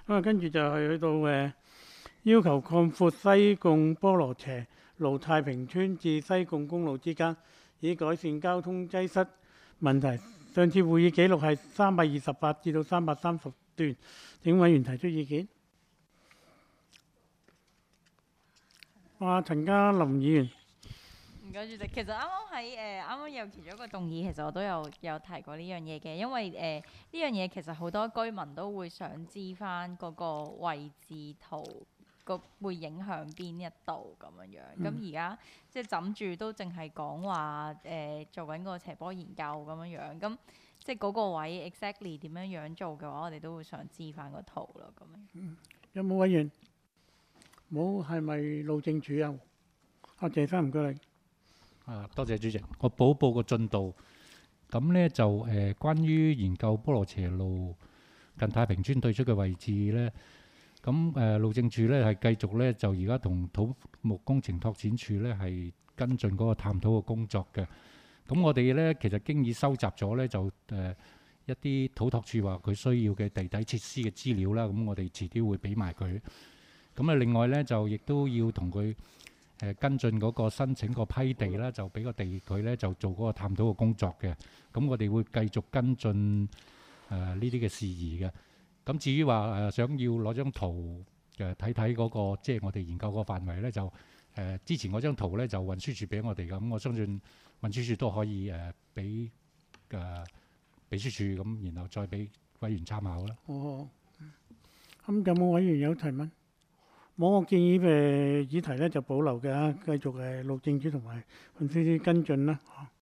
咁啊，跟住就係去到要求擴闊西貢菠蘿輋路太平村至西貢公路之間，以改善交通擠塞問題。上次會議記錄係328至到330段，請委員提出意見。陳家林議員。 唔該主席，其實啱啱有其中一個動議，其實我都有提過呢樣嘢嘅，因為呢樣嘢其實好多居民都會想知翻嗰個位置圖會影響邊一度咁樣樣。咁而家即係枕住都淨係講話做緊個斜坡研究咁樣樣，咁即係嗰個位 exactly 點樣樣做嘅話，我哋都會想知翻個圖咯咁樣。 有冇委員？冇，係咪路政署啊？謝生唔該你。 多謝主席，我報個進度。咁呢就關於研究菠蘿輋路近太平村對出嘅位置呢，咁路政署呢係繼續呢，就而家同土木工程拓展署呢係跟進嗰個探討嘅工作嘅。咁我哋呢其實經已收集咗呢，就一啲土拓署話佢需要嘅地底設施嘅資料啦。咁我哋遲啲會俾埋佢。咁另外呢，就亦都要同佢跟進嗰個申請個批地啦，就俾個地佢咧，就做嗰個探討嘅工作嘅。咁我哋會繼續跟進呢啲嘅事宜嘅。咁至於話想要攞張圖睇睇嗰個即係我哋研究個範圍咧，就之前嗰張圖咧就運輸署俾我哋嘅。咁我相信運輸署都可以俾秘書處咁，然後再俾委員參考啦。 咁有冇委員有提問？冇，我建議議題咧就保留嘅，繼續路政署同埋運輸署跟進啦。